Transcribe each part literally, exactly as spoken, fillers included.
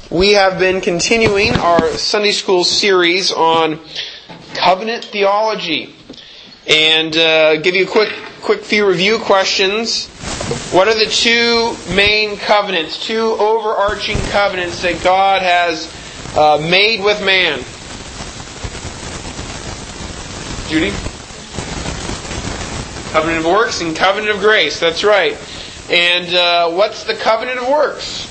We have been continuing our Sunday school series on covenant theology. And uh, give you a quick quick few review questions. What are the two main covenants, two overarching covenants that God has uh, made with man? Judy? Covenant of works and covenant of grace. That's right. And uh, what's the covenant of works?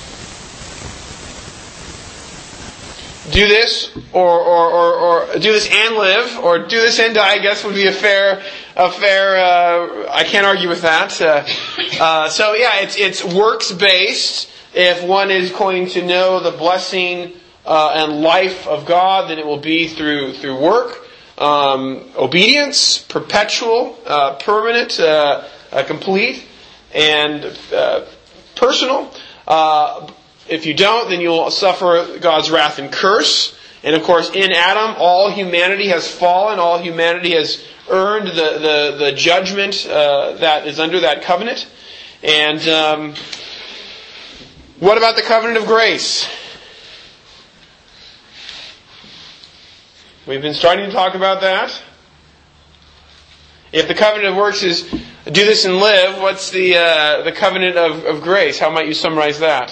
Do this, or, or, or, or do this and live, or do this and die, I guess would be a fair, a fair, uh, I can't argue with that. Uh, uh, so yeah, it's, it's works-based. If one is going to know the blessing uh, and life of God, then it will be through, through work, um, obedience, perpetual, uh, permanent, uh, uh, complete, and uh, personal. Uh, If you don't, then you'll suffer God's wrath and curse. And of course, in Adam, all humanity has fallen. All humanity has earned the, the, the judgment uh, that is under that covenant. And um, what about the covenant of grace? We've been starting to talk about that. If the covenant of works is do this and live, what's the uh, the covenant of, of grace? How might you summarize that?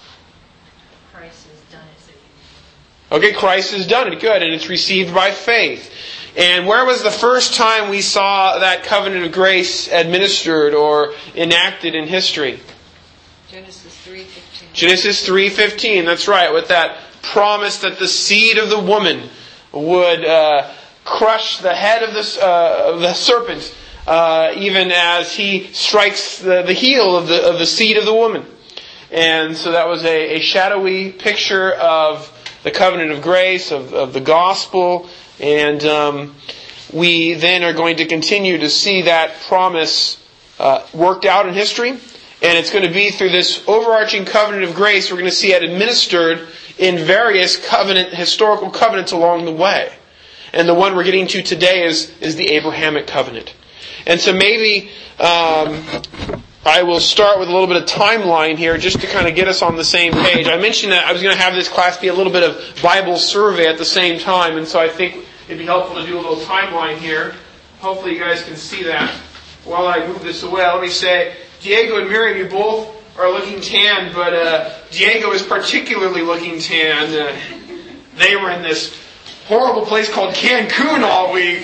Okay, Christ has done it. Good. And it's received by faith. And where was the first time we saw that covenant of grace administered or enacted in history? Genesis three fifteen. Genesis three fifteen. That's right. With that promise that the seed of the woman would uh, crush the head of the, uh, of the serpent, uh, even as he strikes the, the heel of the, of the seed of the woman. And so that was a, a shadowy picture of the covenant of grace, of, of the gospel, and um, we then are going to continue to see that promise uh, worked out in history, and it's going to be through this overarching covenant of grace we're going to see it administered in various covenant, historical covenants along the way. And the one we're getting to today is, is the Abrahamic covenant. And so maybe Um, I will start with a little bit of timeline here just to kind of get us on the same page. I mentioned that I was going to have this class be a little bit of Bible survey at the same time, and so I think it'd be helpful to do a little timeline here. Hopefully you guys can see that. While I move this away, let me say, Diego and Miriam, you both are looking tan, but uh, Diego is particularly looking tan. Uh, they were in this horrible place called Cancun all week.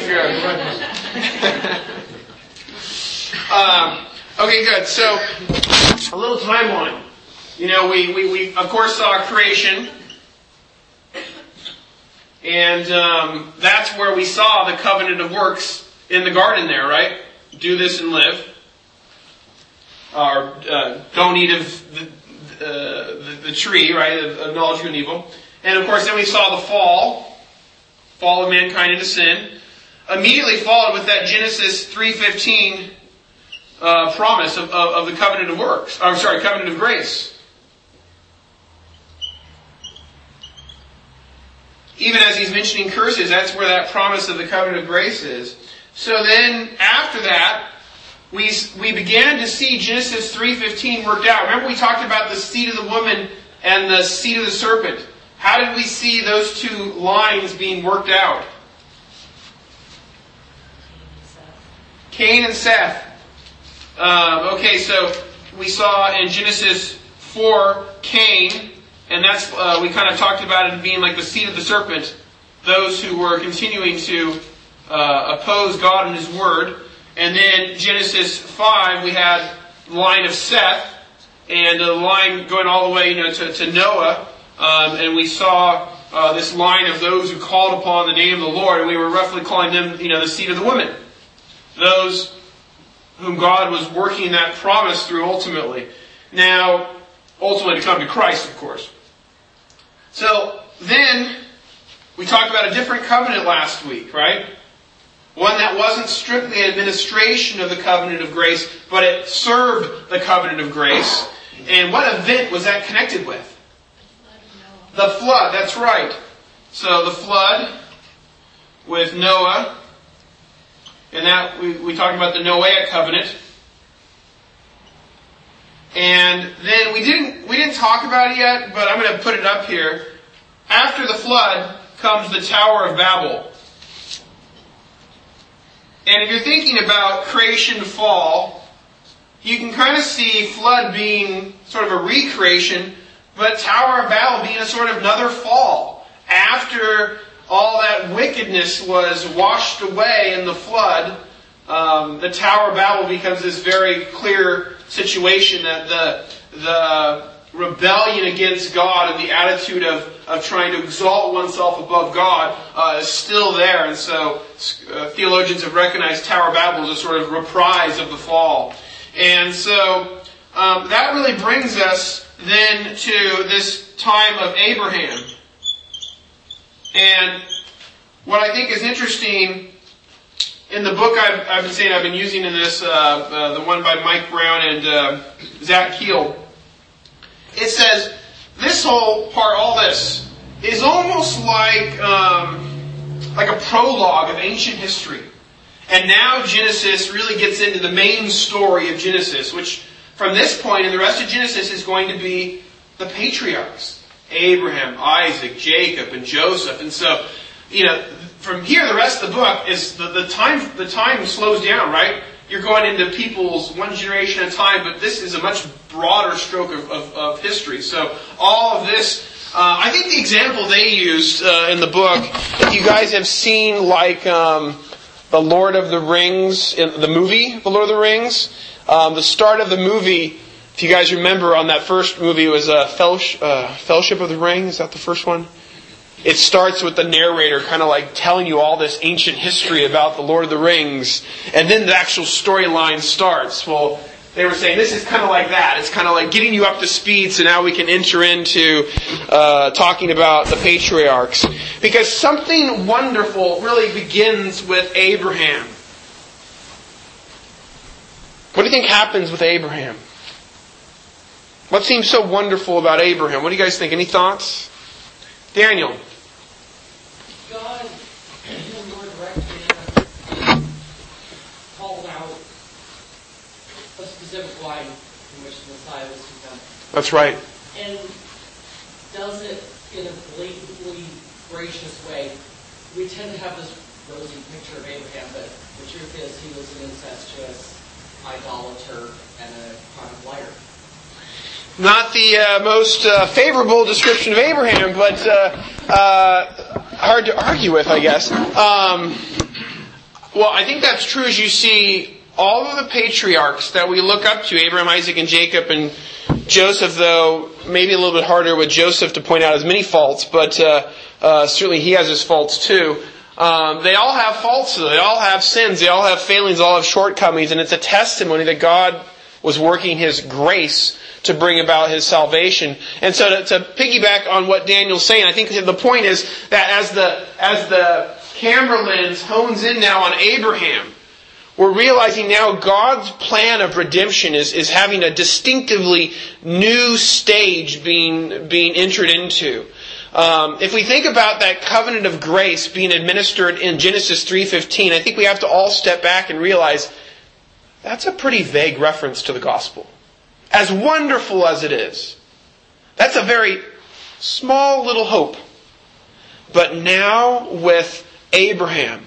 um, Okay, good. So, a little timeline. You know, we, we, we of course saw creation. And um, that's where we saw the covenant of works in the garden there, right? Do this and live. Or uh, don't eat of the, uh, the, the tree, right, of, of knowledge of good and evil. And of course then we saw the fall. Fall of mankind into sin. Immediately followed with that Genesis three fifteen Uh, promise of, of, of the covenant of works. I'm sorry, covenant of grace. Even as he's mentioning curses, that's where that promise of the covenant of grace is. So then, after that, we we began to see Genesis three fifteen worked out. Remember we talked about the seed of the woman and the seed of the serpent. How did we see those two lines being worked out? Cain and Seth. Um, okay, so we saw in Genesis four, Cain, and that's uh, we kind of talked about it being like the seed of the serpent, those who were continuing to uh, oppose God and His Word. And then Genesis five, we had the line of Seth, and the line going all the way, you know, to, to Noah, um, and we saw uh, this line of those who called upon the name of the Lord, and we were roughly calling them, you know, the seed of the woman. Those whom God was working that promise through ultimately. Now, ultimately to come to Christ, of course. So, then, we talked about a different covenant last week, right? One that wasn't strictly an administration of the covenant of grace, but it served the covenant of grace. And what event was that connected with? The flood, that's right. So, the flood with Noah. And that we, we talked about the Noahic covenant. And then we didn't we didn't talk about it yet, but I'm going to put it up here. After the flood comes the Tower of Babel. And if you're thinking about creation fall, you can kind of see flood being sort of a recreation, but Tower of Babel being a sort of another fall. After all that wickedness was washed away in the flood, um, the Tower of Babel becomes this very clear situation that the the rebellion against God and the attitude of, of trying to exalt oneself above God uh, is still there. And so uh, theologians have recognized Tower of Babel as a sort of reprise of the fall. And so um, that really brings us then to this time of Abraham. And what I think is interesting in the book I've, I've been saying I've been using in this, uh, uh, the one by Mike Brown and uh, Zach Keel, it says this whole part, all this, is almost like um, like a prologue of ancient history. And now Genesis really gets into the main story of Genesis, which from this point and the rest of Genesis is going to be the patriarchs. Abraham, Isaac, Jacob, and Joseph. And so, you know, from here the rest of the book is the, the time the time slows down, right? You're going into people's one generation at a time, but this is a much broader stroke of, of, of history. So all of this, uh, I think the example they used uh, in the book, if you guys have seen like um, the Lord of the Rings, in the movie, The Lord of the Rings, um, the start of the movie, if you guys remember on that first movie, it was uh, Fellowship, uh, Fellowship of the Ring, is that the first one? It starts with the narrator kind of like telling you all this ancient history about the Lord of the Rings. And then the actual storyline starts. Well, they were saying this is kind of like that. It's kind of like getting you up to speed so now we can enter into uh, talking about the patriarchs. Because something wonderful really begins with Abraham. What do you think happens with Abraham? What seems so wonderful about Abraham? What do you guys think? Any thoughts? Daniel. God, in the more direct manner, called out a specific line in which the Messiah was to come. That's right. And does it in a blatantly gracious way. We tend to have this rosy picture of Abraham, but the truth is he was an incestuous idolater and a chronic liar. Not the uh, most uh, favorable description of Abraham, but uh, uh, hard to argue with, I guess. Um, well, I think that's true as you see all of the patriarchs that we look up to, Abraham, Isaac, and Jacob, and Joseph, though, maybe a little bit harder with Joseph to point out his many faults, but uh, uh, certainly he has his faults too. Um, they all have faults, though. They all have sins. They all have failings. They all have shortcomings, and it's a testimony that God was working His grace to bring about His salvation. And so to, to piggyback on what Daniel's saying, I think the point is that as the as the camera lens hones in now on Abraham, we're realizing now God's plan of redemption is, is having a distinctively new stage being being entered into. Um, if we think about that covenant of grace being administered in Genesis three fifteen, I think we have to all step back and realize that's a pretty vague reference to the gospel. As wonderful as it is, that's a very small little hope. But now with Abraham,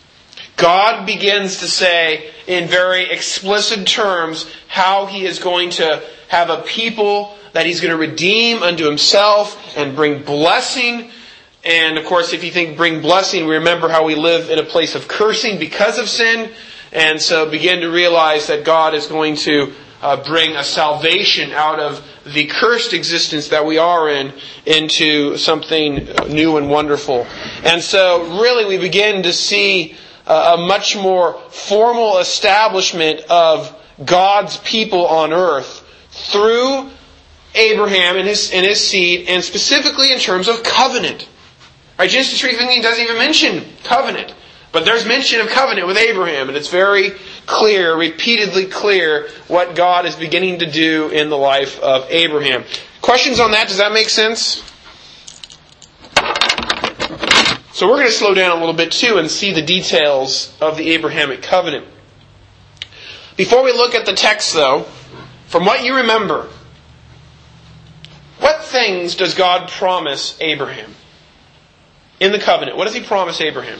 God begins to say in very explicit terms how He is going to have a people that He's going to redeem unto Himself and bring blessing. And of course, if you think bring blessing, we remember how we live in a place of cursing because of sin. And so begin to realize that God is going to uh, bring a salvation out of the cursed existence that we are in into something new and wonderful. And so really we begin to see a much more formal establishment of God's people on earth through Abraham and his and his seed, and specifically in terms of covenant. Right? Genesis three fifteen doesn't even mention covenant, but there's mention of covenant with Abraham, and it's very clear, repeatedly clear, what God is beginning to do in the life of Abraham. Questions on that? Does that make sense? So we're going to slow down a little bit too and see the details of the Abrahamic covenant. Before we look at the text though, from what you remember, what things does God promise Abraham? In the covenant, what does He promise Abraham?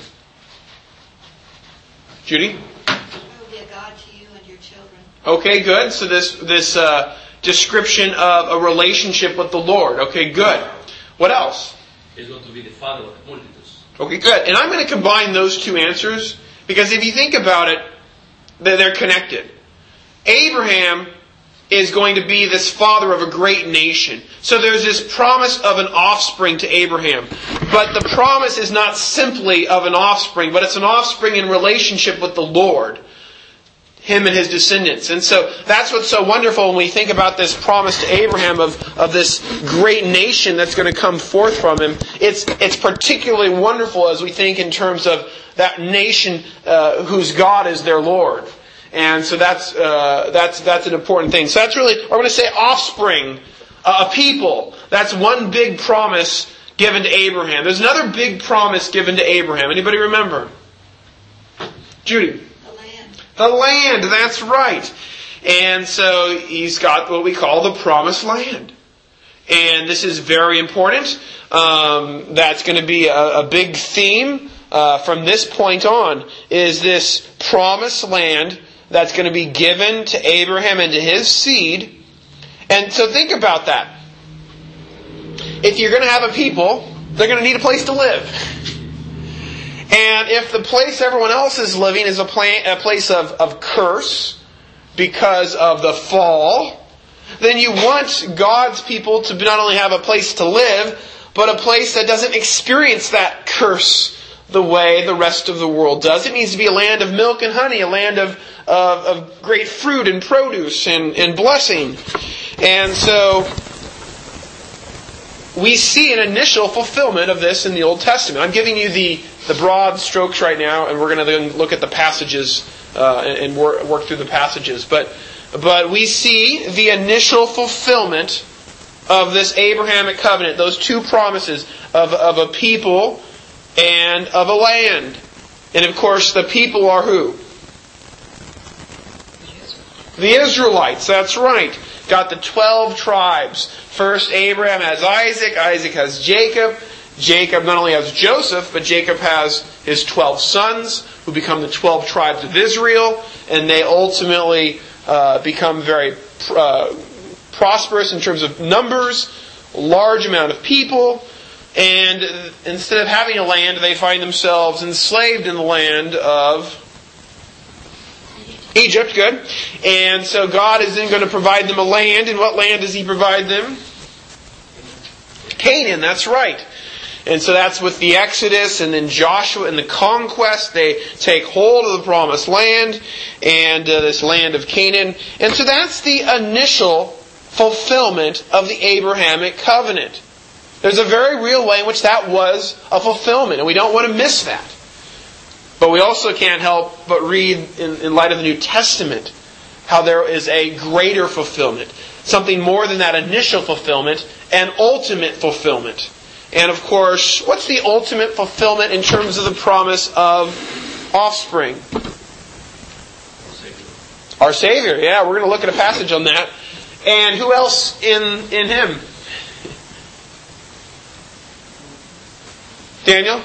Judy? I will be a God to you and your children. Okay, good. So this this uh, description of a relationship with the Lord. Okay, good. What else? He's going to be the father of multitudes. Okay, good. And I'm going to combine those two answers because if you think about it, they're connected. Abraham is going to be this father of a great nation. So there's this promise of an offspring to Abraham. But the promise is not simply of an offspring, but it's an offspring in relationship with the Lord, him and his descendants. And so that's what's so wonderful when we think about this promise to Abraham of, of this great nation that's going to come forth from him. It's, it's particularly wonderful as we think in terms of that nation uh, whose God is their Lord. And so that's uh, that's that's an important thing. So that's really, I'm going to say offspring, uh, a people. That's one big promise given to Abraham. There's another big promise given to Abraham. Anybody remember? Judy? The land. The land, that's right. And so he's got what we call the promised land. And this is very important. Um, that's going to be a, a big theme uh, from this point on, is this promised land that's going to be given to Abraham and to his seed. And so think about that. If you're going to have a people, they're going to need a place to live. And if the place everyone else is living is a, pla- a place of, of curse because of the fall, then you want God's people to not only have a place to live, but a place that doesn't experience that curse the way the rest of the world does. It needs to be a land of milk and honey, a land of, of, of great fruit and produce and, and blessing. And so we see an initial fulfillment of this in the Old Testament. I'm giving you the, the broad strokes right now, and we're going to then look at the passages uh, and, and work, work through the passages. But, but we see the initial fulfillment of this Abrahamic covenant, those two promises of, of a people and of a land. And of course, the people are who? The Israelites, that's right. Got the twelve tribes. First, Abraham has Isaac. Isaac has Jacob. Jacob not only has Joseph, but Jacob has his twelve sons, who become the twelve tribes of Israel. And they ultimately uh, become very uh, prosperous in terms of numbers, large amount of people. And instead of having a land, they find themselves enslaved in the land of Egypt. Good. And so God is then going to provide them a land. And what land does He provide them? Canaan, that's right. And so that's with the Exodus and then Joshua and the conquest. They take hold of the promised land and uh, this land of Canaan. And so that's the initial fulfillment of the Abrahamic covenant. There's a very real way in which that was a fulfillment, and we don't want to miss that. But we also can't help but read, in, in light of the New Testament, how there is a greater fulfillment. Something more than that initial fulfillment, an ultimate fulfillment. And of course, what's the ultimate fulfillment in terms of the promise of offspring? Our Savior. Yeah, we're going to look at a passage on that. And who else in, in Him? Daniel?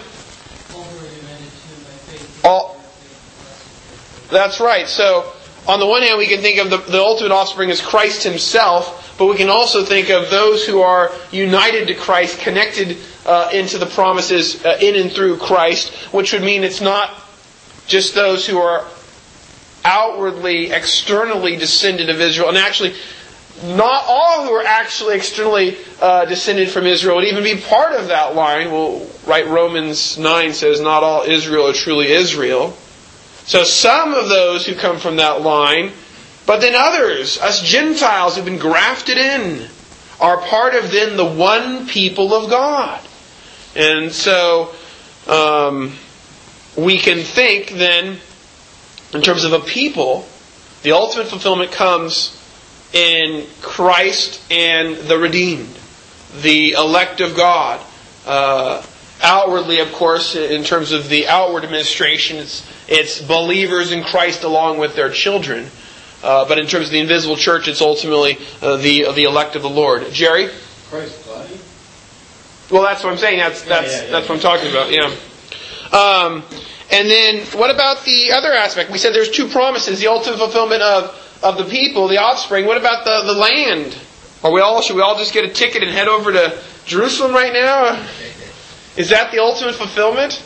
All, that's right. So, on the one hand, we can think of the, the ultimate offspring as Christ Himself, but we can also think of those who are united to Christ, connected uh, into the promises uh, in and through Christ, which would mean it's not just those who are outwardly, externally descended of Israel, and actually not all who are actually externally uh, descended from Israel would even be part of that line. Well, right, Romans nine says not all Israel are truly Israel. So some of those who come from that line, but then others, us Gentiles who've been grafted in, are part of then the one people of God. And so um, we can think then, in terms of a people, the ultimate fulfillment comes in Christ and the redeemed, the elect of God. Uh, outwardly, of course, in terms of the outward administration, it's, it's believers in Christ along with their children. Uh, but in terms of the invisible church, it's ultimately uh, the uh, the elect of the Lord. Jerry? Christ's body? Well, that's what I'm saying. That's that's yeah, yeah, that's yeah. what I'm talking about. Yeah. Um, and then what about the other aspect? We said there's two promises: the ultimate fulfillment of, of the people, the offspring. What about the, the land? Are we all should we all just get a ticket and head over to Jerusalem right now? Is that the ultimate fulfillment?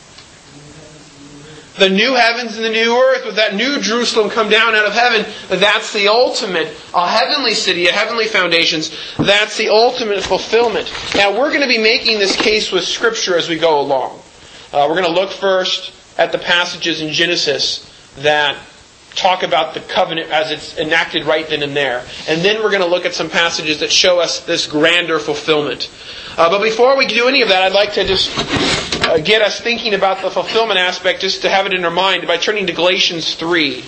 The new heavens and the new earth, with that new Jerusalem come down out of heaven, that's the ultimate, a heavenly city, a heavenly foundations, that's the ultimate fulfillment. Now we're going to be making this case with Scripture as we go along. Uh, we're going to look first at the passages in Genesis that talk about the covenant as it's enacted right then and there. And then we're going to look at some passages that show us this grander fulfillment. Uh, but before we do any of that, I'd like to just uh, get us thinking about the fulfillment aspect, just to have it in our mind, by turning to Galatians three.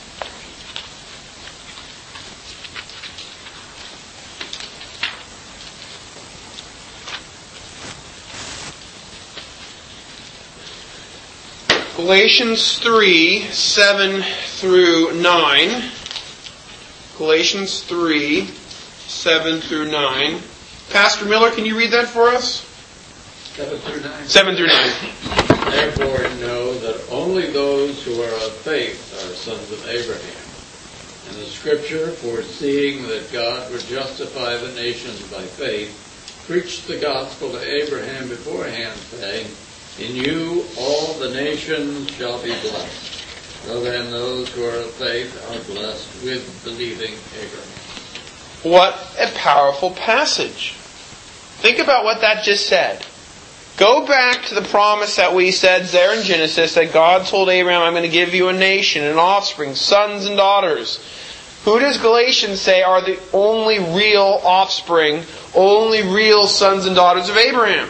Galatians three, seven through nine. Galatians three, seven through nine. Pastor Miller, can you read that for us? Seven through nine. Seven through nine. Therefore know that only those who are of faith are sons of Abraham. And the Scripture, foreseeing that God would justify the nations by faith, preached the gospel to Abraham beforehand, saying, in you all the nations shall be blessed. So then those who are of faith are blessed with believing Abraham. What a powerful passage. Think about what that just said. Go back to the promise that we said there in Genesis, that God told Abraham, I'm going to give you a nation, an offspring, sons and daughters. Who does Galatians say are the only real offspring, only real sons and daughters of Abraham?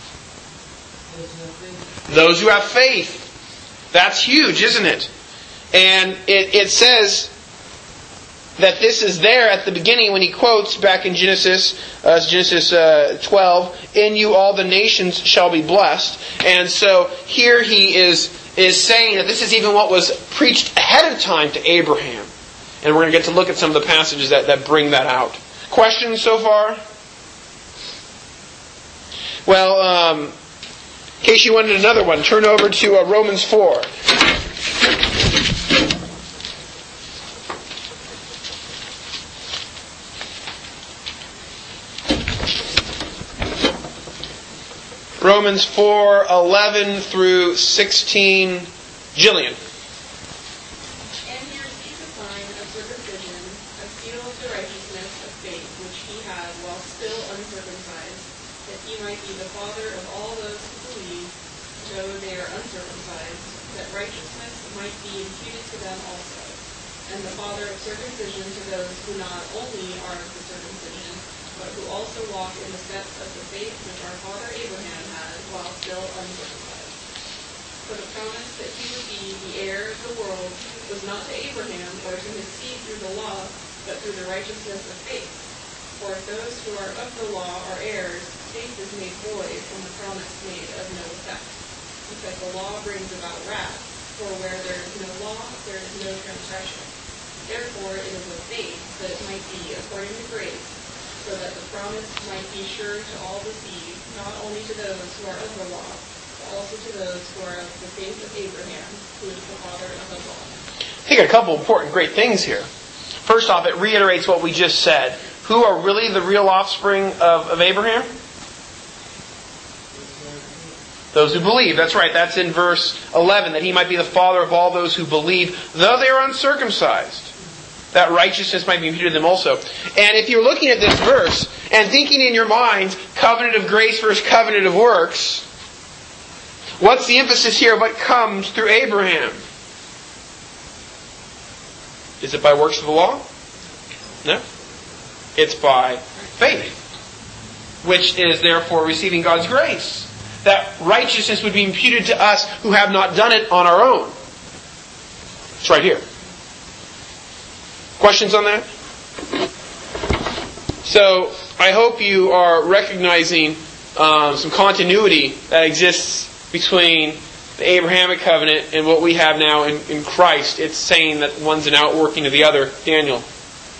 Those who have faith. That's huge, isn't it? And it, it says that this is there at the beginning when he quotes back in Genesis, uh, Genesis uh, twelve, in you all the nations shall be blessed. And so here he is, is saying that this is even what was preached ahead of time to Abraham. And we're going to get to look at some of the passages that, that bring that out. Questions so far? Well, um, in case you wanted another one, turn over to uh, Romans four. Romans four, eleven through sixteen. Jillian. And he received the sign of circumcision, a seal of the righteousness of faith which he had while still uncircumcised, that he might be the father of all those who believe, though they are uncircumcised, that righteousness might be imputed to them also, and the father of circumcision to those who not only are of the circumcision, but who also walk in the steps of the faith which our father Abraham had while still uncircumcised. For the promise that he would be the heir of the world was not to Abraham or to his seed through the law, but through the righteousness of faith. For if those who are of the law are heirs, faith is made void and the promise made of no effect. Because the law brings about wrath, for where there is no law, there is no transgression. Therefore it is of faith that it might be according to grace, so that the promise might be sure to all the seed, not only to those who are of the law, but also to those who are of the faith of Abraham, who is the father of us all. I think a couple important great things here. First off, it reiterates what we just said. Who are really the real offspring of, of Abraham? Those who believe. That's right. That's in verse eleven, that he might be the father of all those who believe, though they are uncircumcised. That righteousness might be imputed to them also. And if you're looking at this verse and thinking in your mind, covenant of grace versus covenant of works, what's the emphasis here? What comes through Abraham? Is it by works of the law? No. It's by faith, which is therefore receiving God's grace. That righteousness would be imputed to us who have not done it on our own. It's right here. Questions on that? So, I hope you are recognizing um, some continuity that exists between the Abrahamic covenant and what we have now in, in Christ, it's saying that one's an outworking of the other. Daniel. Um,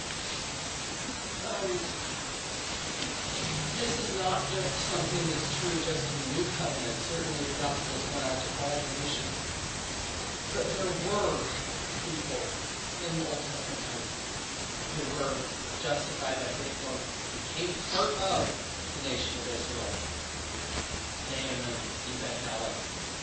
this is not just something that's true just in the New Covenant. Certainly the gospel is went out to all nations. But there were people in the Old Testament who were justified by faith, or became part of the nation of Israel. Naaman, Ebed-Melech.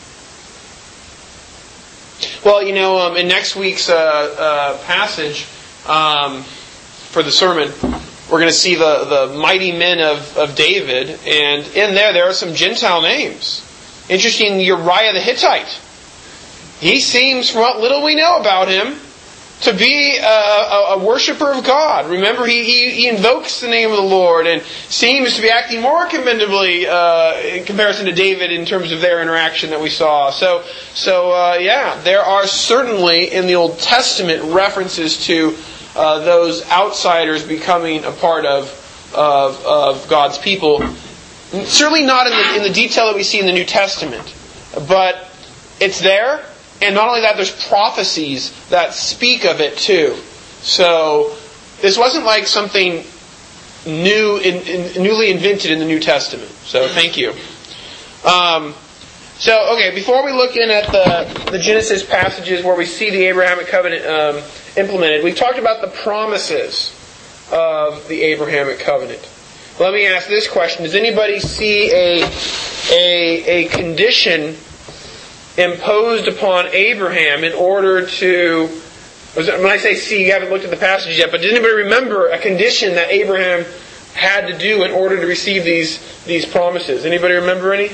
Well, you know, um, in next week's uh, uh, passage um, for the sermon, we're going to see the, the mighty men of, of David, and in there, there are some Gentile names. Interesting, Uriah the Hittite. He seems, from what little we know about him, to be a, a, a worshiper of God. Remember, he, he, he invokes the name of the Lord and seems to be acting more commendably uh, in comparison to David in terms of their interaction that we saw. So, so uh, yeah, there are certainly in the Old Testament references to uh, those outsiders becoming a part of, of, of God's people. Certainly not in the, in the detail that we see in the New Testament, but it's there. And not only that, there's prophecies that speak of it too. So this wasn't like something new, in, in, newly invented in the New Testament. So thank you. Um, so okay, before we look in at the, the Genesis passages where we see the Abrahamic covenant um, implemented, we've talked about the promises of the Abrahamic covenant. Let me ask this question: does anybody see a a, a condition imposed upon Abraham in order to, when I say see, you haven't looked at the passage yet, but does anybody remember a condition that Abraham had to do in order to receive these these promises? Anybody remember any?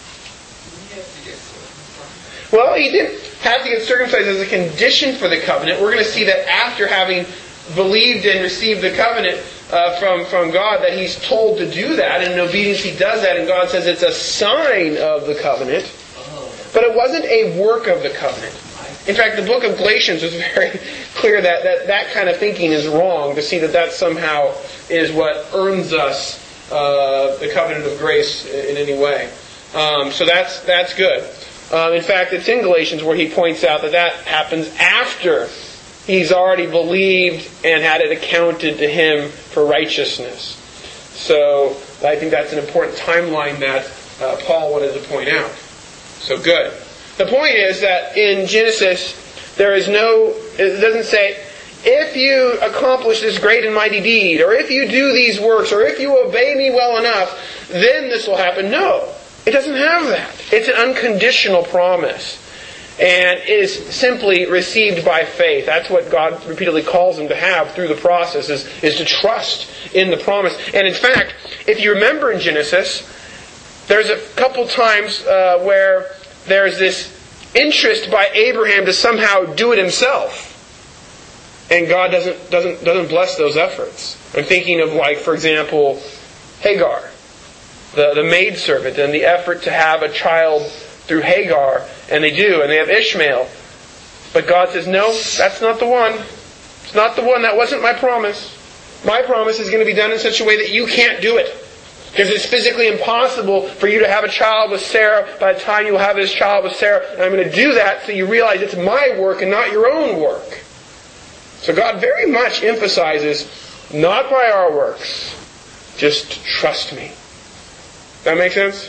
Well, he didn't have to get circumcised as a condition for the covenant. We're going to see that after having believed and received the covenant uh, from, from God, that he's told to do that, and in obedience he does that, and God says it's a sign of the covenant. But it wasn't a work of the covenant. In fact, the book of Galatians was very clear that that, that kind of thinking is wrong, to see that that somehow is what earns us uh, the covenant of grace in any way. Um, so that's that's good. Um, in fact, it's in Galatians where he points out that that happens after he's already believed and had it accounted to him for righteousness. So I think that's an important timeline that uh, Paul wanted to point out. So good. The point is that in Genesis, there is no, it doesn't say, if you accomplish this great and mighty deed, or if you do these works, or if you obey me well enough, then this will happen. No, it doesn't have that. It's an unconditional promise. And it is simply received by faith. That's what God repeatedly calls them to have through the process, is, is to trust in the promise. And in fact, if you remember in Genesis, there's a couple times uh, where there's this interest by Abraham to somehow do it himself. And God doesn't doesn't doesn't bless those efforts. I'm thinking of, like, for example, Hagar, the, the maidservant, and the effort to have a child through Hagar. And they do, and they have Ishmael. But God says, no, that's not the one. It's not the one. That wasn't my promise. My promise is going to be done in such a way that you can't do it. Because it's physically impossible for you to have a child with Sarah by the time you will have this child with Sarah. And I'm going to do that so you realize it's my work and not your own work. So God very much emphasizes, not by our works, just trust me. That make sense?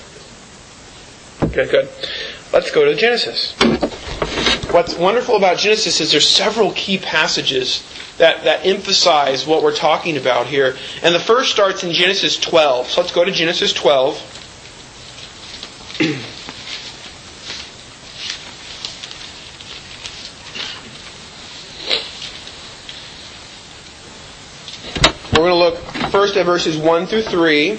Okay, good. Let's go to Genesis. What's wonderful about Genesis is there's several key passages that, that emphasize what we're talking about here. And the first starts in Genesis twelve. So let's go to Genesis twelve. We're going to look first at verses one through three.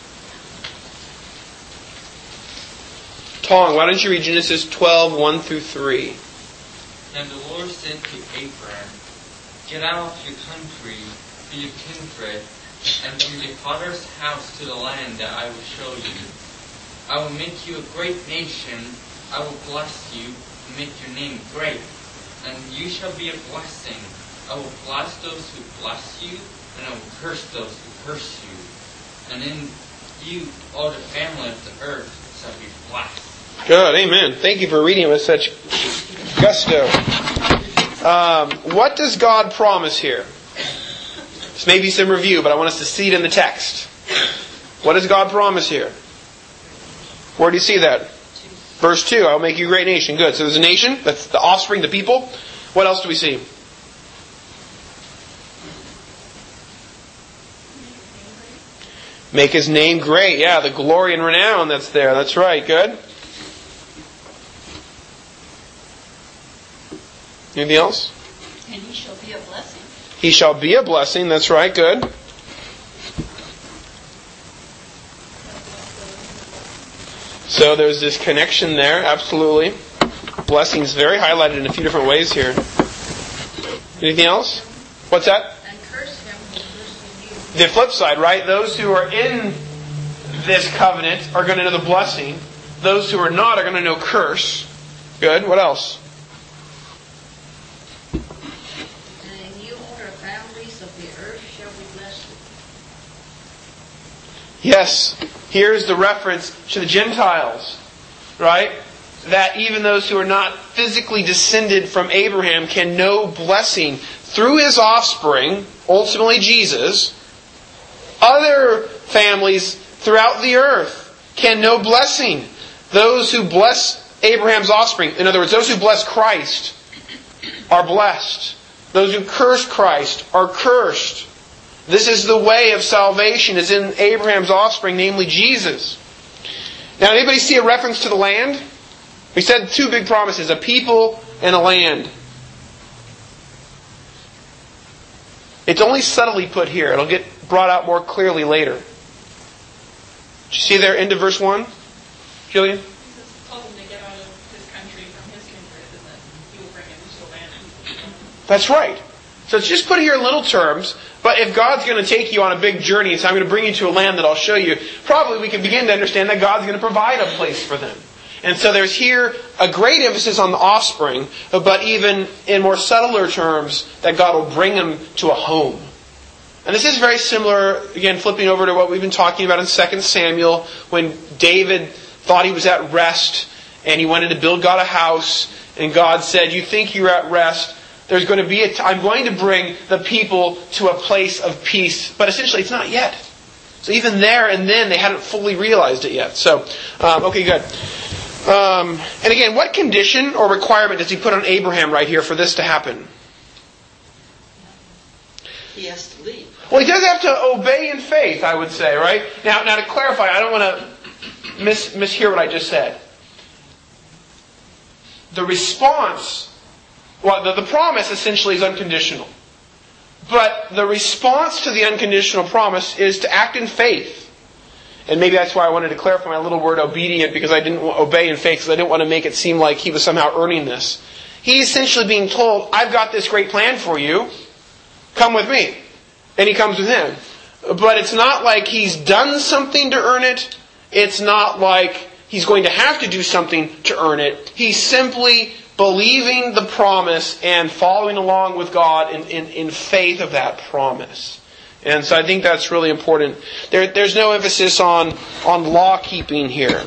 Tong, why don't you read Genesis twelve, one through three? And the Lord said to Abram, get out of your country, from your kindred, and from your father's house to the land that I will show you. I will make you a great nation. I will bless you and make your name great. And you shall be a blessing. I will bless those who bless you, and I will curse those who curse you. And in you all the family of the earth shall be blessed. Good, amen. Thank you for reading with such gusto. Um, what does God promise here? This may be some review, but I want us to see it in the text. What does God promise here? Where do you see that? Verse two, I'll make you a great nation. Good. So there's a nation, that's the offspring, the people. What else do we see? Make His name great. Yeah, the glory and renown that's there. That's right. Good. Anything else? And He shall be a blessing. He shall be a blessing. That's right. Good. So there's this connection there. Absolutely. Blessings very highlighted in a few different ways here. Anything else? What's that? And curse him who curses you. The flip side, right? Those who are in this covenant are going to know the blessing. Those who are not are going to know curse. Good. What else? And you all the families of the earth shall be blessed. Yes. Here's the reference to the Gentiles, right? That even those who are not physically descended from Abraham can know blessing through his offspring, ultimately Jesus. Other families throughout the earth can know blessing. Those who bless Abraham's offspring, in other words, those who bless Christ are blessed. Those who curse Christ are cursed. This is the way of salvation, is in Abraham's offspring, namely Jesus. Now, anybody see a reference to the land? We said two big promises, a people and a land. It's only subtly put here. It'll get brought out more clearly later. Did you see there, end of verse one? Julian? Jesus told him to get out of his country from his kindred and that he will bring him to a land. That's right. So it's just put here in little terms, but if God's going to take you on a big journey and say, I'm going to bring you to a land that I'll show you, probably we can begin to understand that God's going to provide a place for them. And so there's here a great emphasis on the offspring, but even in more subtler terms, that God will bring them to a home. And this is very similar, again, flipping over to what we've been talking about in Second Samuel, when David thought he was at rest, and he wanted to build God a house, and God said, you think you're at rest? There's going to be a t- I'm going to bring the people to a place of peace. But essentially, it's not yet. So even there and then, they hadn't fully realized it yet. So, um, okay, good. Um, and again, what condition or requirement does he put on Abraham right here for this to happen? He has to leave. Well, he does have to obey in faith, I would say, right? Now, now to clarify, I don't want to mis- mishear what I just said. The response... Well, the, the promise essentially is unconditional. But the response to the unconditional promise is to act in faith. And maybe that's why I wanted to clarify my little word obedient, because I didn't obey in faith, because I didn't want to make it seem like he was somehow earning this. He's essentially being told, I've got this great plan for you. Come with me. And he comes with him. But it's not like he's done something to earn it. It's not like he's going to have to do something to earn it. He's simply believing the promise and following along with God in, in, in faith of that promise. And so I think that's really important. There, there's no emphasis on, on law keeping here.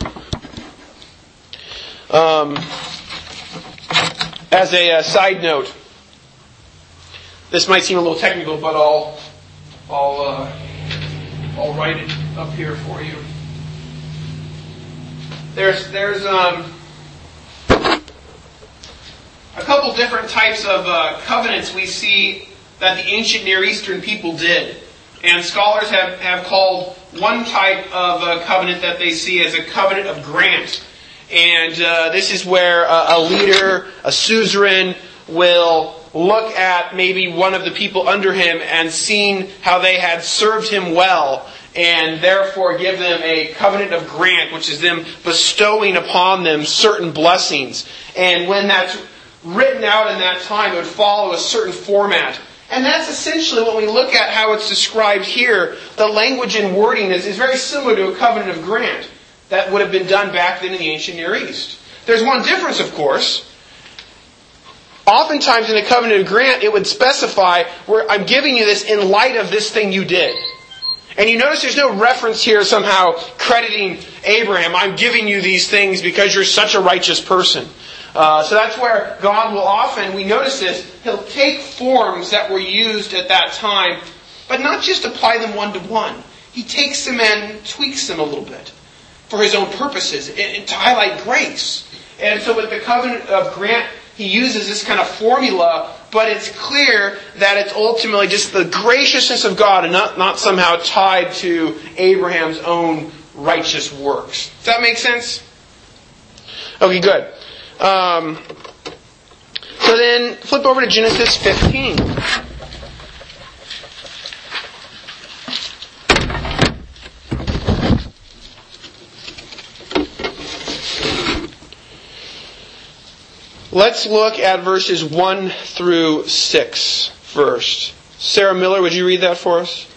Um, as a, a side note, this might seem a little technical, but I'll I'll uh, I'll write it up here for you. There's there's um. a couple different types of uh, covenants we see that the ancient Near Eastern people did. And scholars have, have called one type of uh, covenant that they see as a covenant of grant. And uh, this is where uh, a leader, a suzerain, will look at maybe one of the people under him and seeing how they had served him well, and therefore give them a covenant of grant, which is them bestowing upon them certain blessings. And when that's written out in that time, it would follow a certain format. And that's essentially when we look at how it's described here, the language and wording is, is very similar to a covenant of grant that would have been done back then in the ancient Near East. There's one difference, of course. Oftentimes in a covenant of grant, it would specify, where I'm giving you this in light of this thing you did. And you notice there's no reference here somehow crediting Abraham. I'm giving you these things because you're such a righteous person. Uh, so that's where God will often, we notice this, He'll take forms that were used at that time, but not just apply them one to one. He takes them and tweaks them a little bit for His own purposes and, and to highlight grace. And so with the covenant of grant, He uses this kind of formula, but it's clear that it's ultimately just the graciousness of God and not, not somehow tied to Abraham's own righteous works. Does that make sense? Okay, good. Um, so then, flip over to Genesis fifteen. Let's look at verses one through six first. Sarah Miller, would you read that for us?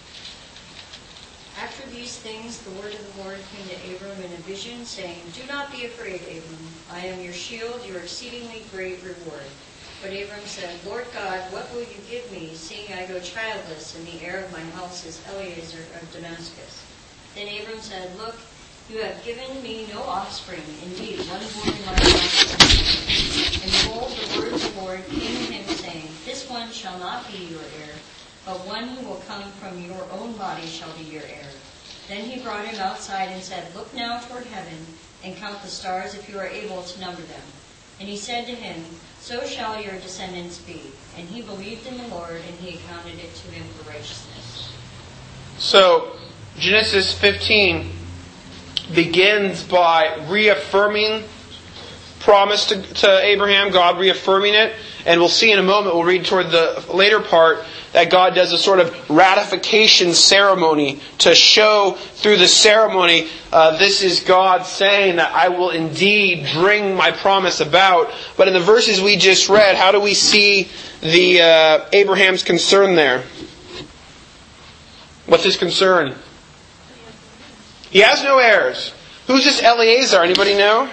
After these things, the word of the Lord came to Abram in a vision, saying, Do not be afraid, Abram. I am your shield, your exceedingly great reward. But Abram said, Lord God, what will you give me, seeing I go childless, and the heir of my house is Eliezer of Damascus? Then Abram said, Look, you have given me no offspring, indeed, one born in my house. And behold, the word of the Lord came to him, saying, This one shall not be your heir, but one who will come from your own body shall be your heir. Then he brought him outside and said, Look now toward heaven, and count the stars if you are able to number them. And he said to him, So shall your descendants be. And he believed in the Lord, and he accounted it to him for righteousness. So, Genesis fifteen begins by reaffirming promise to, to Abraham, God reaffirming it. And we'll see in a moment, we'll read toward the later part, that God does a sort of ratification ceremony to show through the ceremony, uh, this is God saying that I will indeed bring my promise about. But in the verses we just read, how do we see the uh, Abraham's concern there? What's his concern? He has no heirs. Who's this Eliezer? Anybody know?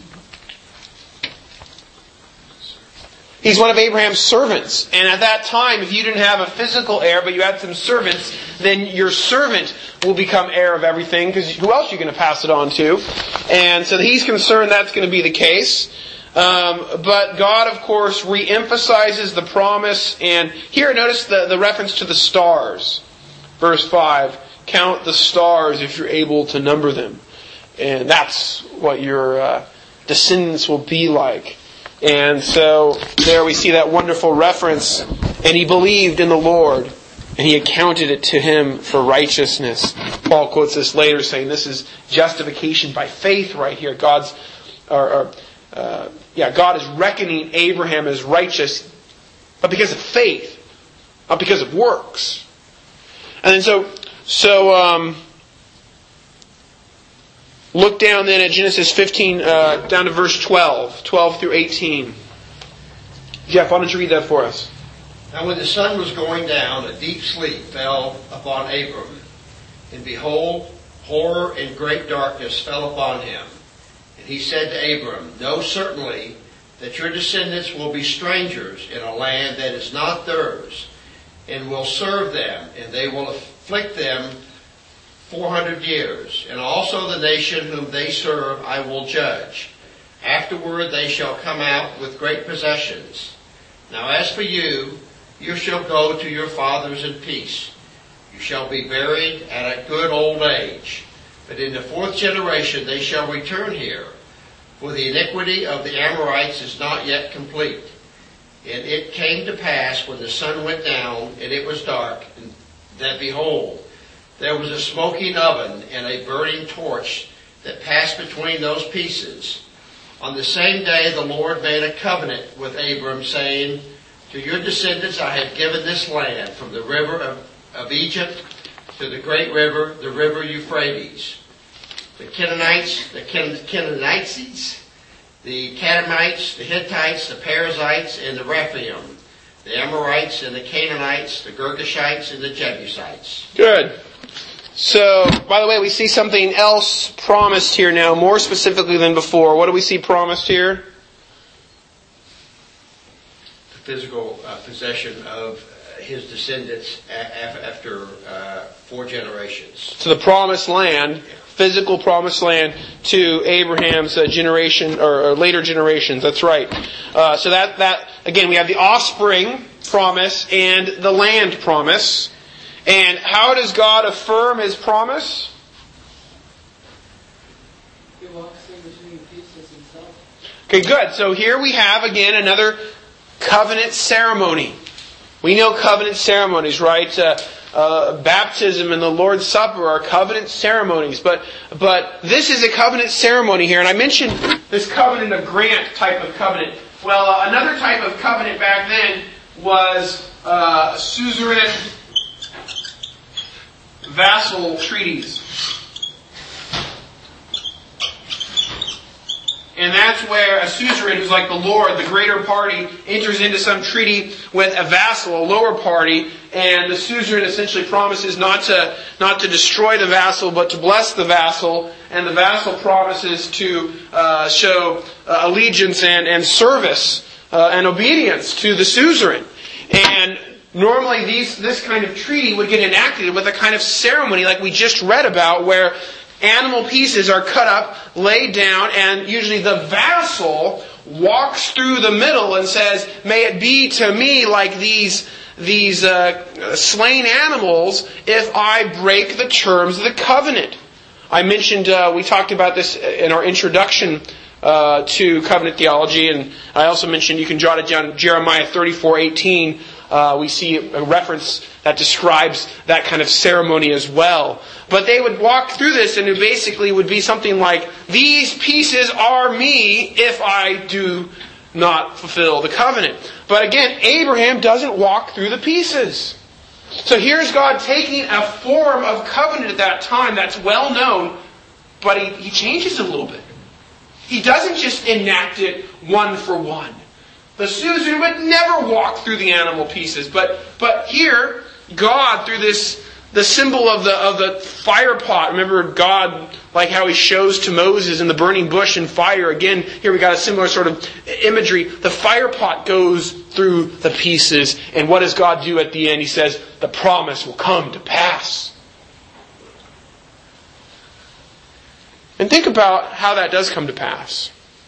He's one of Abraham's servants. And at that time, if you didn't have a physical heir, but you had some servants, then your servant will become heir of everything, because who else are you going to pass it on to? And so he's concerned that's going to be the case. Um, but God, of course, re-emphasizes the promise. And here, notice the, the reference to the stars. Verse five, count the stars if you're able to number them. And that's what your uh, descendants will be like. And so there we see that wonderful reference. And he believed in the Lord, and he accounted it to him for righteousness. Paul quotes this later, saying this is justification by faith right here. God's, or, or uh, yeah, God is reckoning Abraham as righteous, but because of faith, not because of works. And then so, so um, look down then at Genesis fifteen, uh, down to verse twelve, twelve through eighteen. Jeff, why don't you read that for us? Now when the sun was going down, a deep sleep fell upon Abram. And behold, horror and great darkness fell upon him. And he said to Abram, Know certainly that your descendants will be strangers in a land that is not theirs, and will serve them, and they will afflict them four hundred years. And also the nation whom they serve I will judge. Afterward they shall come out with great possessions. Now as for you, you shall go to your fathers in peace. You shall be buried at a good old age. But in the fourth generation they shall return here, for the iniquity of the Amorites is not yet complete. And it came to pass when the sun went down and it was dark, that behold, there was a smoking oven and a burning torch that passed between those pieces. On the same day the Lord made a covenant with Abram, saying, To your descendants I have given this land, from the river of, of Egypt to the great river, the river Euphrates. The Canaanites, the Can- Canaanites, the Cadmonites, the Hittites, the Perizzites, and the Rephaim, the Amorites and the Canaanites, the Girgashites and the Jebusites. Good. So, by the way, we see something else promised here now, more specifically than before. What do we see promised here? The physical uh, possession of his descendants a- after uh, four generations. To the promised land, physical promised land, to Abraham's uh, generation or, or later generations. That's right. Uh, so that that again, we have the offspring promise and the land promise. And how does God affirm His promise? He walks in between pieces himself. Okay, good. So here we have again another covenant ceremony. We know covenant ceremonies, right? Uh, uh, baptism and the Lord's Supper are covenant ceremonies, but but this is a covenant ceremony here. And I mentioned this covenant of grant type of covenant. Well, uh, another type of covenant back then was uh, suzerain vassal treaties. And that's where a suzerain, who's like the lord, the greater party, enters into some treaty with a vassal, a lower party, and the suzerain essentially promises not to not to destroy the vassal, but to bless the vassal, and the vassal promises to uh, show uh, allegiance and, and service uh, and obedience to the suzerain. And normally these this kind of treaty would get enacted with a kind of ceremony like we just read about, where animal pieces are cut up, laid down, and usually the vassal walks through the middle and says, "May it be to me like these these uh, slain animals if I break the terms of the covenant." I mentioned, uh, we talked about this in our introduction uh, to covenant theology, and I also mentioned, you can jot it down, Jeremiah thirty-four eighteen. Uh, we see a reference that describes that kind of ceremony as well. But they would walk through this, and it basically would be something like, "These pieces are me if I do not fulfill the covenant." But again, Abraham doesn't walk through the pieces. So here's God taking a form of covenant at that time that's well known, but he, he changes it a little bit. He doesn't just enact it one for one. The suzerain would never walk through the animal pieces, but but here, God, through this the symbol of the of the fire pot. Remember God, like how He shows to Moses in the burning bush and fire. Again, here we got a similar sort of imagery. The fire pot goes through the pieces, and what does God do at the end? He says, "The promise will come to pass." And think about how that does come to pass.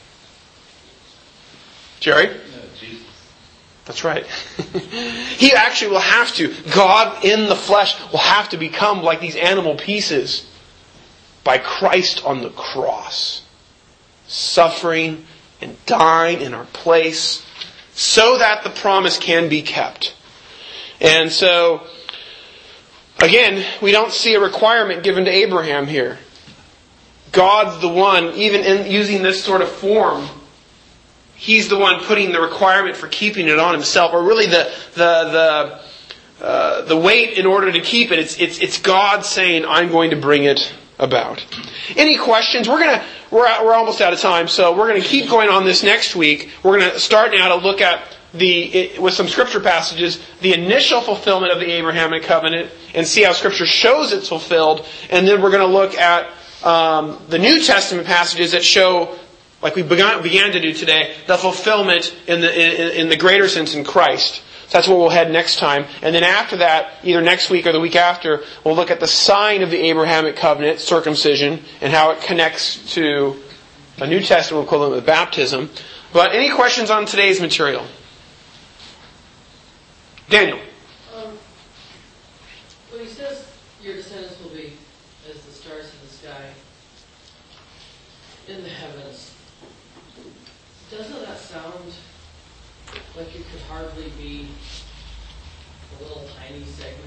Jerry? That's right. He actually will have to, God in the flesh will have to become like these animal pieces by Christ on the cross, suffering and dying in our place so that the promise can be kept. And so, again, we don't see a requirement given to Abraham here. God's the one, even in using this sort of form, He's the one putting the requirement for keeping it on Himself, or really the the the uh, the weight in order to keep it. It's it's it's God saying, "I'm going to bring it about." Any questions? We're gonna we're out, we're almost out of time, so we're going to keep going on this next week. We're going to start now to look at the with some scripture passages the initial fulfillment of the Abrahamic covenant and see how Scripture shows it's fulfilled, and then we're going to look at um, the New Testament passages that show, like we began, began to do today, the fulfillment in the in, in the greater sense in Christ. So that's where we'll head next time. And then after that, either next week or the week after, we'll look at the sign of the Abrahamic covenant, circumcision, and how it connects to a New Testament equivalent of baptism. But any questions on today's material? Daniel. Um, when he says your descendants will be as the stars in the sky in the heavens, doesn't that sound like it could hardly be a little tiny segment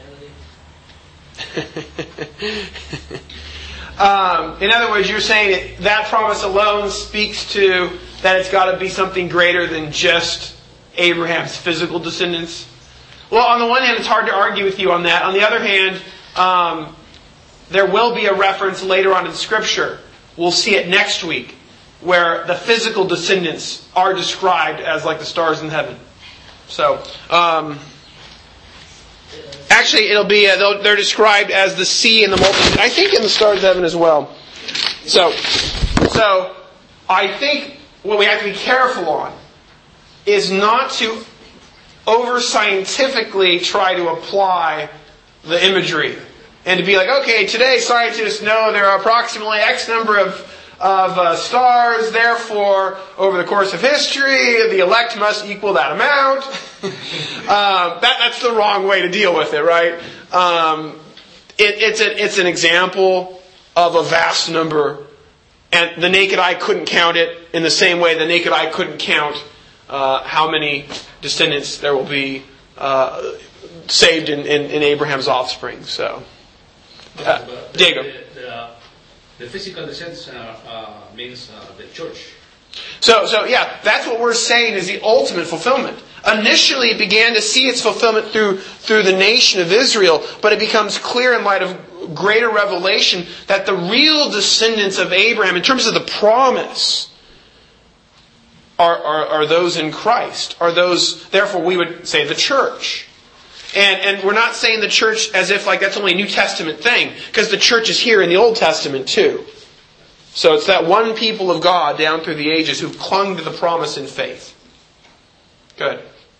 of humanity? um, in other words, you're saying that that promise alone speaks to that it's got to be something greater than just Abraham's physical descendants? Well, on the one hand, it's hard to argue with you on that. On the other hand, um, there will be a reference later on in Scripture. We'll see it next week, where the physical descendants are described as like the stars in heaven. So, um, actually, it'll be uh, they're described as the sea and the multitude. I think in the stars of heaven as well. So, so I think what we have to be careful on is not to over scientifically try to apply the imagery. And to be like, okay, today scientists know there are approximately X number of, of uh, stars, therefore, over the course of history, the elect must equal that amount. um, that, that's the wrong way to deal with it, right? Um, it, it's, a, it's an example of a vast number, and the naked eye couldn't count it in the same way the naked eye couldn't count uh, how many descendants there will be uh, saved in, in, in Abraham's offspring. So, uh, Diego. The, the, the physical descent uh, uh, means uh, the church. So, so yeah, that's what we're saying is the ultimate fulfillment. Initially, it began to see its fulfillment through through the nation of Israel, but it becomes clear in light of greater revelation that the real descendants of Abraham, in terms of the promise, are, are, are those in Christ. Are those, therefore, we would say the church. And and we're not saying the church as if like that's only a New Testament thing, because the church is here in the Old Testament too. So it's that one people of God down through the ages who've clung to the promise in faith. Good.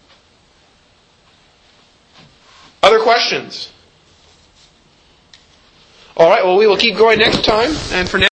Other questions? All right, well, we will keep going next time. And for now,